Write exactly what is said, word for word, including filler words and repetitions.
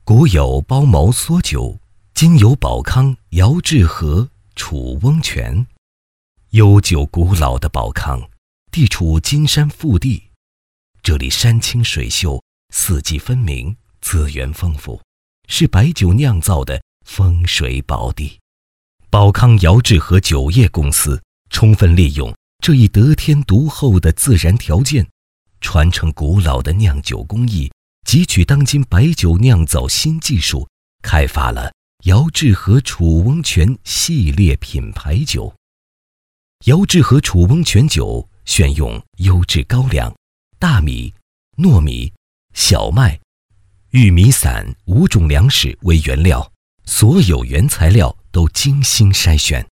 古有包茅缩酒，今有宝康遥制河楚翁泉。悠久古老的宝康，地处金山腹地，这里山清水秀，四季分明，资源丰富，是白酒酿造的风水宝地。宝康遥制河酒业公司充分利用这一得天独厚的自然条件，传承古老的酿酒工艺，汲取当今白酒酿造新技术，开发了遥制河楚翁泉系列品牌酒。遥制河楚翁泉酒选用优质高粱、大米、糯米、小麦、玉米散五种粮食为原料，所有原材料都精心筛选，